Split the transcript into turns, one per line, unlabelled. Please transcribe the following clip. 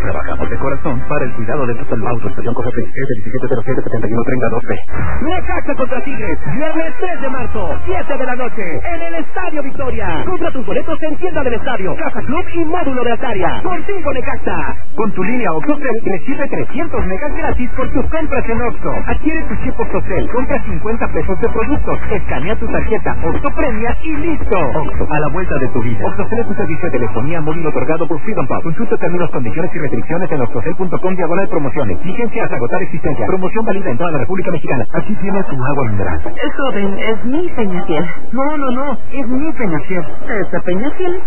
Trabajamos de corazón para el cuidado de tu salud. Autorización COFEPRIS S1707-7130-12.
Necaxa contra Tigres, viernes 3 de marzo, 7 de la noche, en el Estadio Victoria. Compra tus boletos en tienda del estadio, Casa Club y módulo de Altaria. Contigo, Necaxa. Con tu línea OXXOCEL recibe 300 megas gratis por tus compras en OXXO. Adquiere tu chip OXXOCEL, compra 50 pesos de productos, escanea tu tarjeta OXXO Premia y listo. OXXO, a la vuelta de tu vida. OXXOCEL es un servicio de telefonía móvil otorgado por Freedom Pub. Consulta términos, condiciones y restricciones en oxxocel.com/promociones. Vigencia hasta agotar existencia. Promoción válida en toda la República Mexicana. Aquí tiene tu agua mineral.
Joven, es mi Peñafiel.
No, es mi Peñafiel.
¿Esta Peñafiel?